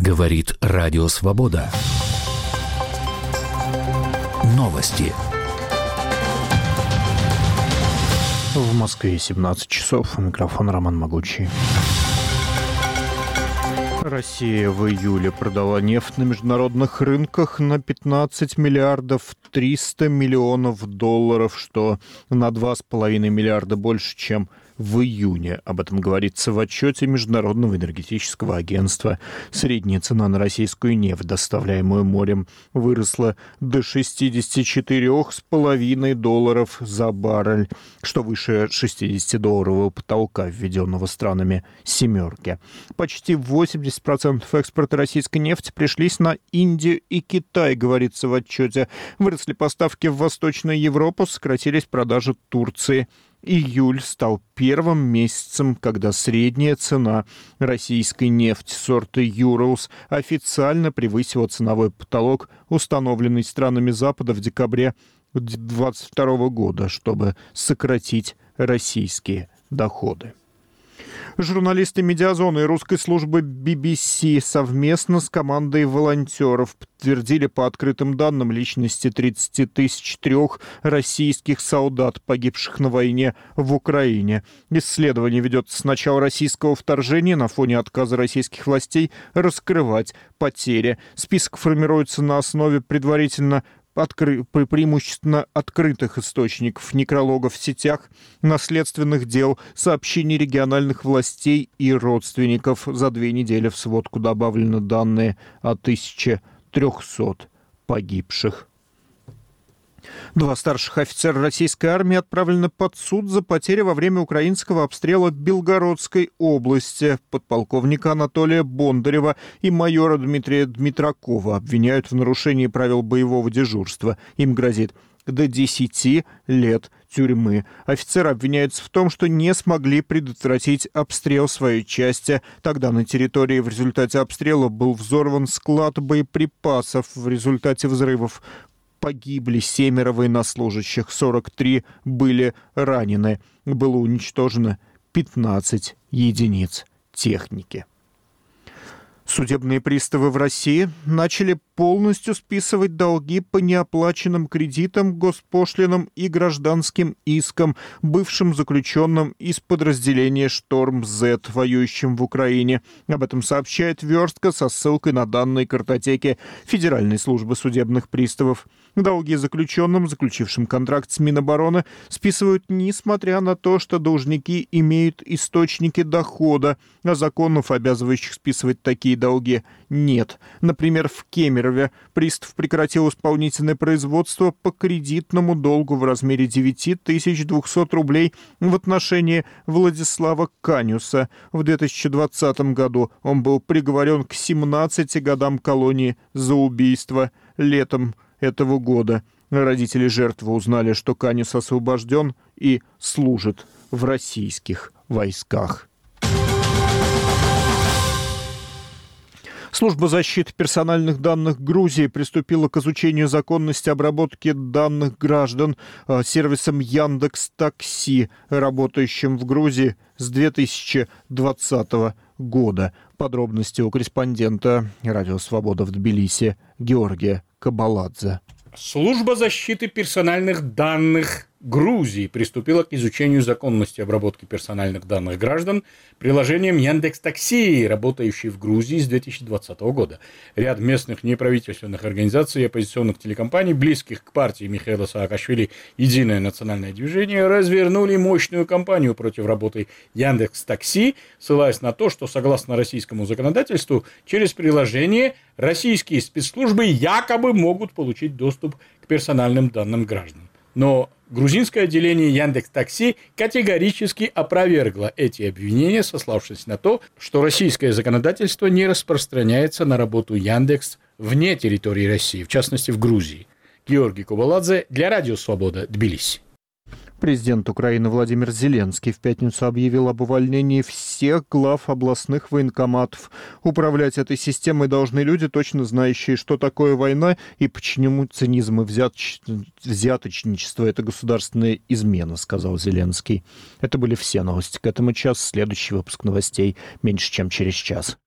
Говорит Радио Свобода. Новости. В Москве 17 часов. Микрофон Роман Могучий. Россия в июле продала нефть на международных рынках на 15 миллиардов 300 миллионов долларов, что на 2,5 миллиарда больше, чем в июне. Об этом говорится в отчете Международного энергетического агентства. Средняя цена на российскую нефть, доставляемую морем, выросла до $64,5 за баррель, что выше 60-долларового потолка, введенного странами «семерки». Почти 80% экспорта российской нефти пришлись на Индию и Китай, говорится в отчете. Выросли поставки в Восточную Европу, сократились продажи Турции. Июль стал первым месяцем, когда средняя цена российской нефти сорта Urals официально превысила ценовой потолок, установленный странами Запада в декабре 2022 года, чтобы сократить российские доходы. Журналисты «Медиазоны» и русской службы BBC совместно с командой волонтеров подтвердили по открытым данным личности 33 российских солдат, погибших на войне в Украине. Исследование ведется с начала российского вторжения на фоне отказа российских властей раскрывать потери. Список формируется на основе предварительно преимущественно открытых источников, некрологов в сетях, наследственных дел, сообщений региональных властей и родственников. За 2 недели в сводку добавлены данные о 1300 погибших. 2 старших офицера российской армии отправлены под суд за потери во время украинского обстрела Белгородской области. Подполковника Анатолия Бондарева и майора Дмитрия Дмитракова обвиняют в нарушении правил боевого дежурства. Им грозит до 10 лет тюрьмы. Офицеры обвиняются в том, что не смогли предотвратить обстрел своей части. Тогда на территории в результате обстрела был взорван склад боеприпасов. В результате взрывов погибли 7 военнослужащих, 43 были ранены. Было уничтожено 15 единиц техники. Судебные приставы в России начали полностью списывать долги по неоплаченным кредитам, госпошлинам и гражданским искам, бывшим заключенным из подразделения «Шторм-З», воюющим в Украине. Об этом сообщает «Верстка» со ссылкой на данные картотеки Федеральной службы судебных приставов. Долги заключенным, заключившим контракт с Минобороны, списывают несмотря на то, что должники имеют источники дохода, а законов, обязывающих списывать такие долги, нет. Например, в Кемерове пристав прекратил исполнительное производство по кредитному долгу в размере 9200 рублей в отношении Владислава Канюса. В 2020 году он был приговорен к 17 годам колонии за убийство. Летом этого года родители жертвы узнали, что Канюс освобожден и служит в российских войсках. Служба защиты персональных данных Грузии приступила к изучению законности обработки данных граждан сервисом Яндекс.Такси, работающим в Грузии с 2020 года. Подробности у корреспондента Радио Свобода в Тбилиси Георгия Кабаладзе. Служба защиты персональных данных Грузии приступила к изучению законности обработки персональных данных граждан приложением Яндекс.Такси, работающей в Грузии с 2020 года. Ряд местных неправительственных организаций и оппозиционных телекомпаний, близких к партии Михаила Саакашвили «Единое национальное движение», развернули мощную кампанию против работы Яндекс.Такси, ссылаясь на то, что, согласно российскому законодательству, через приложение российские спецслужбы якобы могут получить доступ к персональным данным граждан. Но грузинское отделение Яндекс.Такси категорически опровергло эти обвинения, сославшись на то, что российское законодательство не распространяется на работу Яндекс вне территории России, в частности в Грузии. Георгий Кабаладзе для Радио Свобода, Тбилиси. Президент Украины Владимир Зеленский в пятницу объявил об увольнении всех глав областных военкоматов. Управлять этой системой должны люди, точно знающие, что такое война и почему цинизм и взяточничество – это государственная измена, сказал Зеленский. Это были все новости к этому часу. Следующий выпуск новостей меньше чем через час.